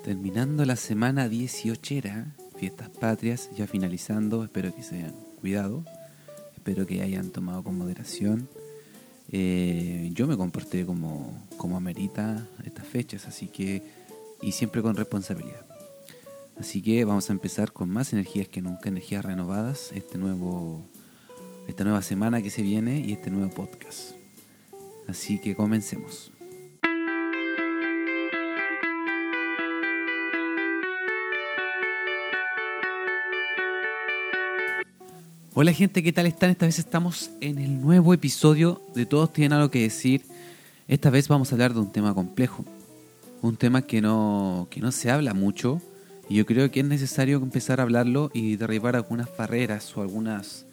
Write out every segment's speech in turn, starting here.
Terminando la semana 18, fiestas patrias, ya finalizando, espero que se hayan cuidado, espero que hayan tomado con moderación. Yo me comporté como amerita estas fechas, así que, y siempre con responsabilidad. Así que vamos a empezar con más energías que nunca, energías renovadas, esta nueva semana que se viene y este nuevo podcast. Así que comencemos. Hola gente, ¿qué tal están? Esta vez estamos en el nuevo episodio de Todos Tienen Algo que Decir. Esta vez vamos a hablar de un tema complejo, un tema que no se habla mucho, y yo creo que es necesario empezar a hablarlo y derribar algunas barreras o algunas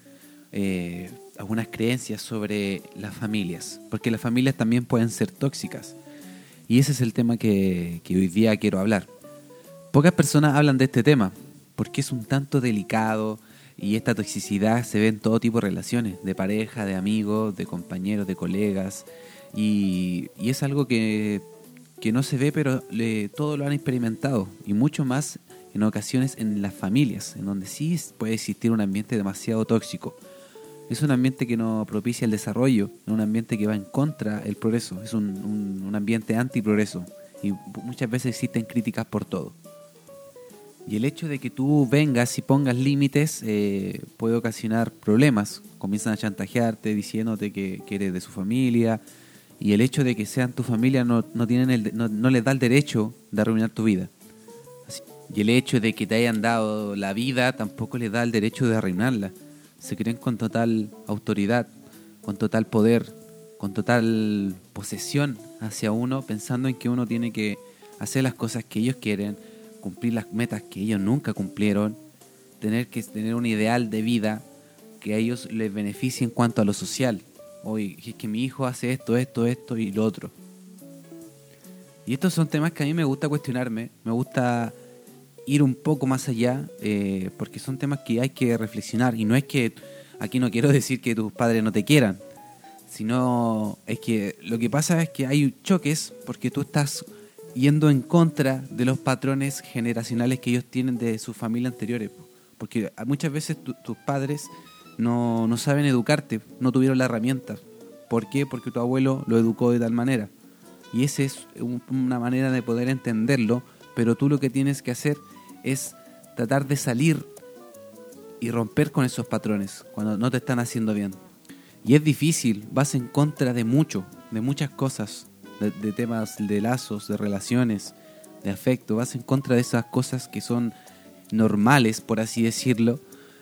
creencias sobre las familias, porque las familias también pueden ser tóxicas, y ese es el tema que hoy día quiero hablar. Pocas personas hablan de este tema, porque es un tanto delicado. Y esta toxicidad se ve en todo tipo de relaciones, de pareja, de amigos, de compañeros, de colegas. Y es algo que no se ve, pero todos lo han experimentado. Y mucho más en ocasiones en las familias, en donde sí puede existir un ambiente demasiado tóxico. Es un ambiente que no propicia el desarrollo, es un ambiente que va en contra del progreso. Es un ambiente antiprogreso. Y muchas veces existen críticas por todo. Y el hecho de que tú vengas y pongas límites puede ocasionar problemas. Comienzan a chantajearte diciéndote que eres de su familia. Y el hecho de que sean tu familia no les da el derecho de arruinar tu vida. Y el hecho de que te hayan dado la vida tampoco les da el derecho de arruinarla. Se creen con total autoridad, con total poder, con total posesión hacia uno, pensando en que uno tiene que hacer las cosas que ellos quieren, cumplir las metas que ellos nunca cumplieron, tener un ideal de vida que a ellos les beneficie en cuanto a lo social. Oye, es que mi hijo hace esto y lo otro. Y estos son temas que a mí me gusta cuestionarme, me gusta ir un poco más allá, porque son temas que hay que reflexionar. Y no es que, aquí no quiero decir que tus padres no te quieran, sino es que lo que pasa es que hay choques porque tú estás yendo en contra de los patrones generacionales que ellos tienen de sus familias anteriores. Porque muchas veces tus padres no saben educarte, no tuvieron la herramienta. ¿Por qué? Porque tu abuelo lo educó de tal manera. Y esa es una manera de poder entenderlo, pero tú lo que tienes que hacer es tratar de salir y romper con esos patrones cuando no te están haciendo bien. Y es difícil, vas en contra de muchas cosas, de temas de lazos, de relaciones, de afecto. Vas en contra de esas cosas que son normales, por así decirlo,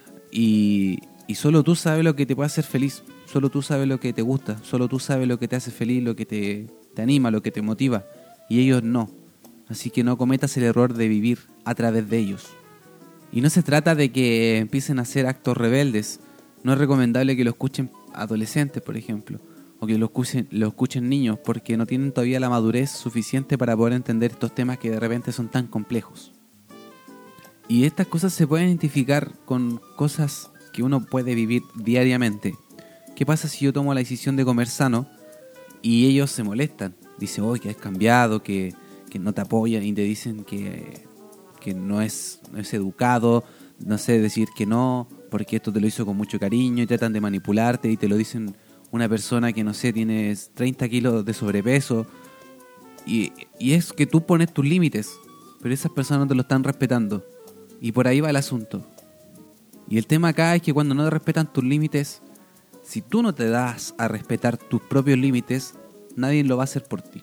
y solo tú sabes lo que te puede hacer feliz, solo tú sabes lo que te gusta, solo tú sabes lo que te hace feliz, lo que te anima, lo que te motiva, y ellos no. Así que no cometas el error de vivir a través de ellos. Y no se trata de que empiecen a hacer actos rebeldes. No es recomendable que lo escuchen adolescentes, por ejemplo, o que lo escuchen niños, porque no tienen todavía la madurez suficiente para poder entender estos temas que de repente son tan complejos. Y estas cosas se pueden identificar con cosas que uno puede vivir diariamente. ¿Qué pasa si yo tomo la decisión de comer sano y ellos se molestan? Dicen, oh, que has cambiado, que no te apoyan, y te dicen que no es educado, no sé, decir que no, porque esto te lo hizo con mucho cariño, y tratan de manipularte y te lo dicen una persona que, no sé, tienes 30 kilos de sobrepeso, y es que tú pones tus límites, pero esas personas no te lo están respetando, y por ahí va el asunto. Y el tema acá es que cuando no te respetan tus límites, si tú no te das a respetar tus propios límites, nadie lo va a hacer por ti.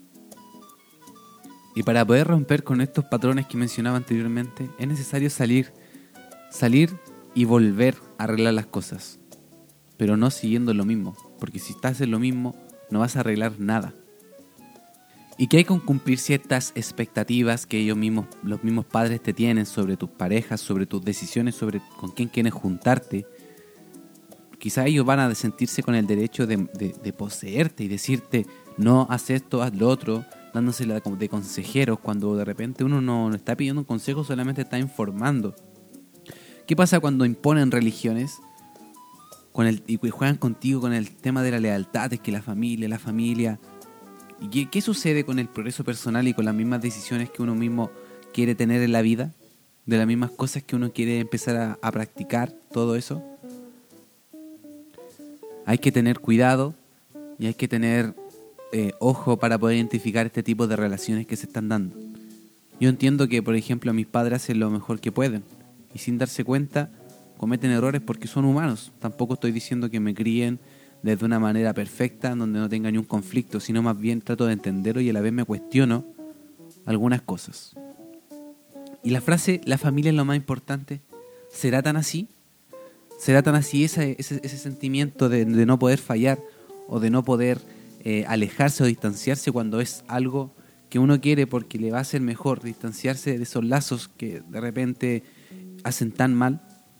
Y para poder romper con estos patrones que mencionaba anteriormente, es necesario salir y volver a arreglar las cosas, pero no siguiendo lo mismo, porque si estás en lo mismo no vas a arreglar nada. Y que hay que cumplir ciertas expectativas que los mismos padres te tienen sobre tus parejas, sobre tus decisiones, sobre con quién quieres juntarte. Quizá ellos van a sentirse con el derecho de poseerte y decirte, no, haz esto, haz lo otro, dándosela de consejeros, cuando de repente uno no está pidiendo un consejo, solamente está informando. ¿Qué pasa cuando imponen religiones y juegan contigo con el tema de la lealtad? Es que la familia. ¿Y qué sucede con el progreso personal y con las mismas decisiones que uno mismo quiere tener en la vida, de las mismas cosas que uno quiere empezar a practicar, todo eso. Hay que tener cuidado y hay que tener ojo para poder identificar este tipo de relaciones que se están dando. Yo entiendo que, por ejemplo, mis padres hacen lo mejor que pueden y sin darse cuenta cometen errores porque son humanos. Tampoco estoy diciendo que me críen desde una manera perfecta, donde no tenga ni un conflicto, sino más bien trato de entenderlo y a la vez me cuestiono algunas cosas. Y la frase, la familia es lo más importante, ¿será tan así? ¿Será tan así ese sentimiento de no poder fallar o de no poder alejarse o distanciarse cuando es algo que uno quiere porque le va a ser mejor distanciarse de esos lazos que de repente hacen tan mal?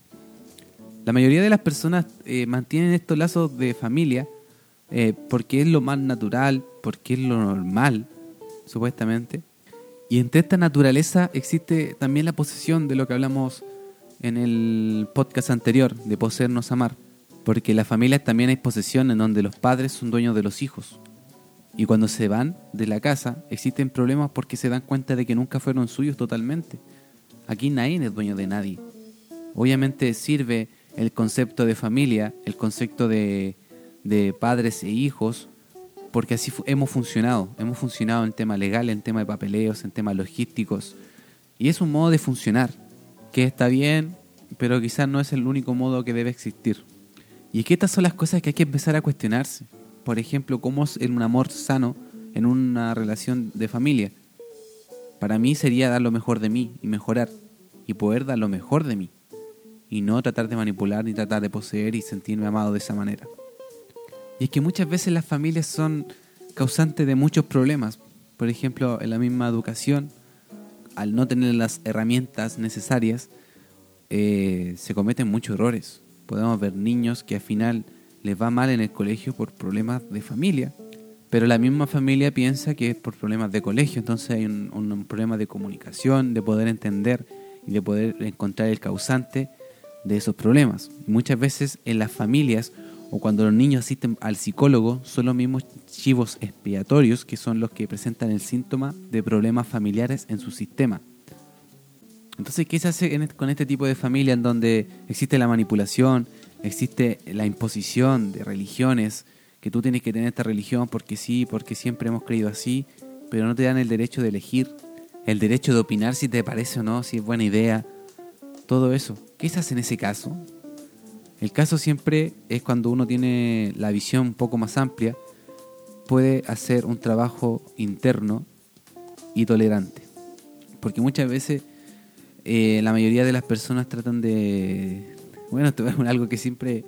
La mayoría de las personas mantienen estos lazos de familia porque es lo más natural, porque es lo normal, supuestamente. Y entre esta naturaleza existe también la posesión de lo que hablamos en el podcast anterior, de poseernos amar. Porque en las familias también hay posesión en donde los padres son dueños de los hijos. Y cuando se van de la casa existen problemas porque se dan cuenta de que nunca fueron suyos totalmente. Aquí nadie es dueño de nadie. Obviamente sirve el concepto de familia, el concepto de padres e hijos, porque así hemos funcionado en tema legal, en tema de papeleos, en temas logísticos, y es un modo de funcionar, que está bien, pero quizás no es el único modo que debe existir. Y es que estas son las cosas que hay que empezar a cuestionarse. Por ejemplo, ¿cómo es un amor sano en una relación de familia? Para mí sería dar lo mejor de mí y mejorar, y poder dar lo mejor de mí, y no tratar de manipular ni tratar de poseer y sentirme amado de esa manera. Y es que muchas veces las familias son causantes de muchos problemas. Por ejemplo, en la misma educación, al no tener las herramientas necesarias, se cometen muchos errores. Podemos ver niños que al final les va mal en el colegio por problemas de familia, pero la misma familia piensa que es por problemas de colegio. Entonces hay un problema de comunicación, de poder entender y de poder encontrar el causante de esos problemas. Y muchas veces en las familias o cuando los niños asisten al psicólogo son los mismos chivos expiatorios que son los que presentan el síntoma de problemas familiares en su sistema. Entonces, ¿qué se hace con este tipo de familia en donde existe la manipulación, existe la imposición de religiones, que tú tienes que tener esta religión porque sí, porque siempre hemos creído así, pero no te dan el derecho de elegir, el derecho de opinar si te parece o no, si es buena idea, todo eso? ¿Qué se hace en ese caso? El caso siempre es cuando uno tiene la visión un poco más amplia, puede hacer un trabajo interno y tolerante. Porque muchas veces la mayoría de las personas tratan de... Bueno, esto es algo que siempre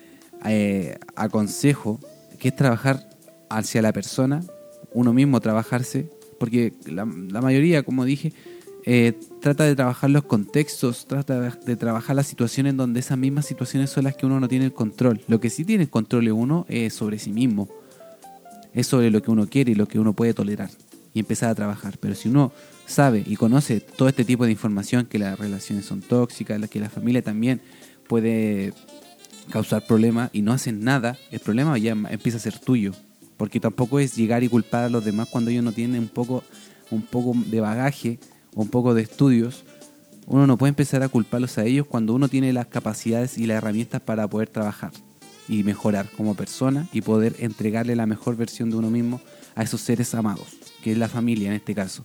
aconsejo, que es trabajar hacia la persona, uno mismo trabajarse, porque la mayoría, como dije, trata de trabajar los contextos, trata de trabajar las situaciones en donde esas mismas situaciones son las que uno no tiene el control. Lo que sí tiene el control de uno es sobre sí mismo, es sobre lo que uno quiere y lo que uno puede tolerar y empezar a trabajar. Pero si uno sabe y conoce todo este tipo de información, que las relaciones son tóxicas, que la familia también puede causar problemas y no hacen nada, el problema ya empieza a ser tuyo, porque tampoco es llegar y culpar a los demás cuando ellos no tienen un poco de bagaje, un poco de estudios. Uno no puede empezar a culparlos a ellos cuando uno tiene las capacidades y las herramientas para poder trabajar y mejorar como persona y poder entregarle la mejor versión de uno mismo a esos seres amados, que es la familia en este caso.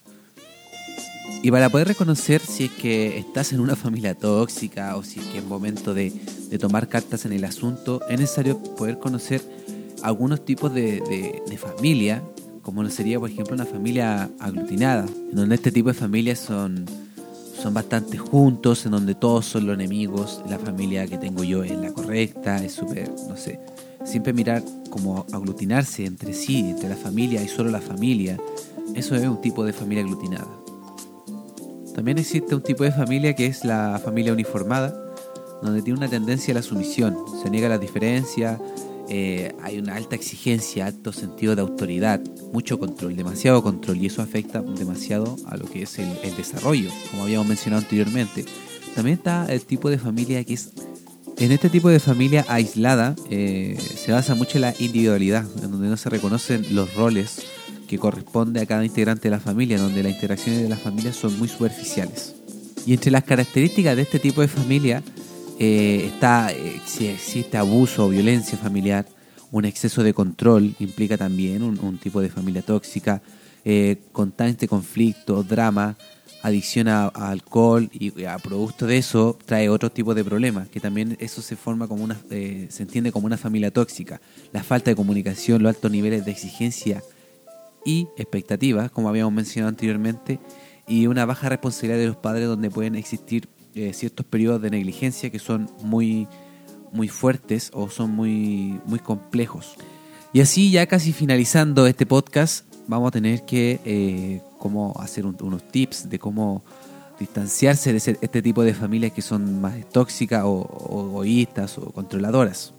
Y para poder reconocer si es que estás en una familia tóxica o si es que es momento de tomar cartas en el asunto, es necesario poder conocer algunos tipos de familia, como sería, por ejemplo, una familia aglutinada, en donde este tipo de familias son bastante juntos, en donde todos son los enemigos, la familia que tengo yo es la correcta, es súper, no sé, siempre mirar como aglutinarse entre sí, entre la familia y solo la familia, eso es un tipo de familia aglutinada. También existe un tipo de familia que es la familia uniformada, donde tiene una tendencia a la sumisión, se niega las diferencias, hay una alta exigencia, alto sentido de autoridad, mucho control, demasiado control, y eso afecta demasiado a lo que es el desarrollo, como habíamos mencionado anteriormente. También está el tipo de familia que es, en este tipo de familia aislada, se basa mucho en la individualidad, en donde no se reconocen los roles que corresponde a cada integrante de la familia, donde las interacciones de la familia son muy superficiales. Y entre las características de este tipo de familia está si existe abuso o violencia familiar, un exceso de control implica también un tipo de familia tóxica, constante conflicto, drama, adicción a alcohol, y a producto de eso trae otro tipo de problemas, que también eso se forma como se entiende como una familia tóxica. La falta de comunicación, los altos niveles de exigencia y expectativas, como habíamos mencionado anteriormente, y una baja responsabilidad de los padres, donde pueden existir ciertos periodos de negligencia que son muy, muy fuertes o son muy, muy complejos. Y así, ya casi finalizando este podcast, vamos a tener que cómo hacer unos tips de cómo distanciarse de este tipo de familias que son más tóxicas o egoístas o controladoras.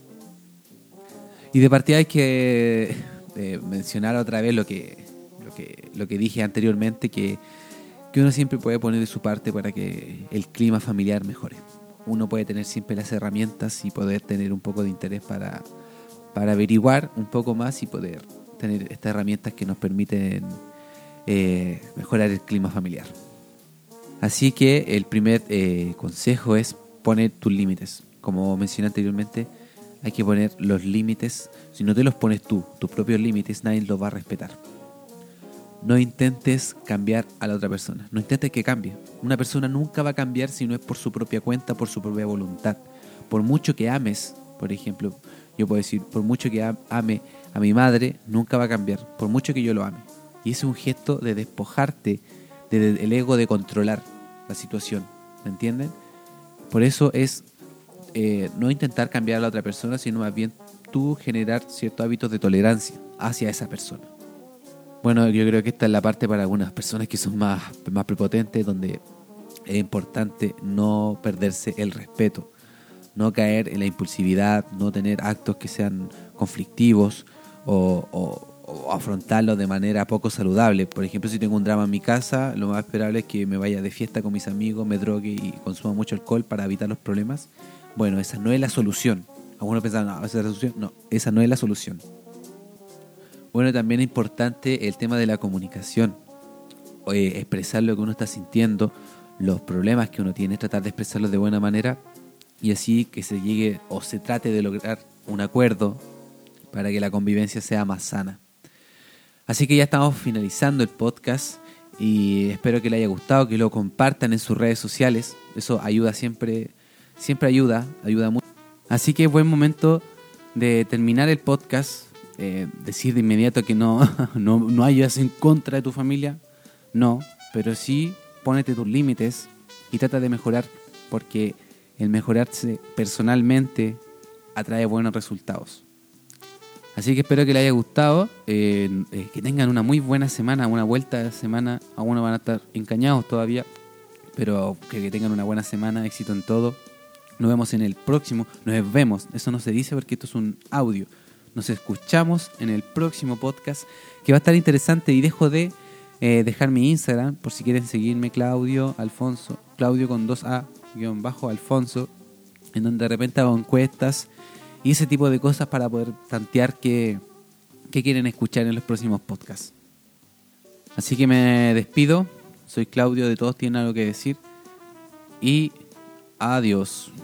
Y de partida hay que mencionar otra vez lo que dije anteriormente, que uno siempre puede poner de su parte para que el clima familiar mejore. Uno puede tener siempre las herramientas y poder tener un poco de interés para averiguar un poco más y poder tener estas herramientas que nos permiten mejorar el clima familiar. Así que el primer consejo es poner tus límites. Como mencioné anteriormente, hay que poner los límites. Si no te los pones tú, tus propios límites, nadie los va a respetar. No intentes cambiar a la otra persona. No intentes que cambie. Una persona nunca va a cambiar si no es por su propia cuenta, por su propia voluntad. Por mucho que ames, por ejemplo, yo puedo decir, por mucho que ame a mi madre, nunca va a cambiar, por mucho que yo lo ame. Y ese es un gesto de despojarte del ego de controlar la situación. ¿Me entienden? Por eso es no intentar cambiar a la otra persona, sino más bien tú generar ciertos hábitos de tolerancia hacia esa persona. Bueno, yo creo que esta es la parte para algunas personas que son más prepotentes, donde es importante no perderse el respeto, no caer en la impulsividad, no tener actos que sean conflictivos o afrontarlos de manera poco saludable. Por ejemplo, si tengo un drama en mi casa, lo más esperable es que me vaya de fiesta con mis amigos, me drogue y consuma mucho alcohol para evitar los problemas. Bueno, esa no es la solución. Algunos piensan, no, esa es la solución. No, esa no es la solución. Bueno, también es importante el tema de la comunicación. Expresar lo que uno está sintiendo, los problemas que uno tiene, tratar de expresarlos de buena manera y así que se llegue o se trate de lograr un acuerdo para que la convivencia sea más sana. Así que ya estamos finalizando el podcast y espero que les haya gustado, que lo compartan en sus redes sociales. Eso ayuda siempre ayuda mucho. Así que es buen momento de terminar el podcast. Decir de inmediato que no hayas en contra de tu familia, no, pero sí pónete tus límites y trata de mejorar, porque el mejorarse personalmente atrae buenos resultados. Así que espero que les haya gustado, que tengan una muy buena semana, una vuelta de semana. Algunos van a estar encañados todavía, pero que tengan una buena semana, éxito en todo. Nos vemos en el próximo, eso no se dice porque esto es un audio. Nos escuchamos en el próximo podcast, que va a estar interesante, y dejo de dejar mi Instagram por si quieren seguirme, Claudio con 2A _Alfonso, en donde de repente hago encuestas y ese tipo de cosas para poder tantear qué quieren escuchar en los próximos podcasts. Así que me despido, soy Claudio de Todos Tienen Algo que Decir y adiós.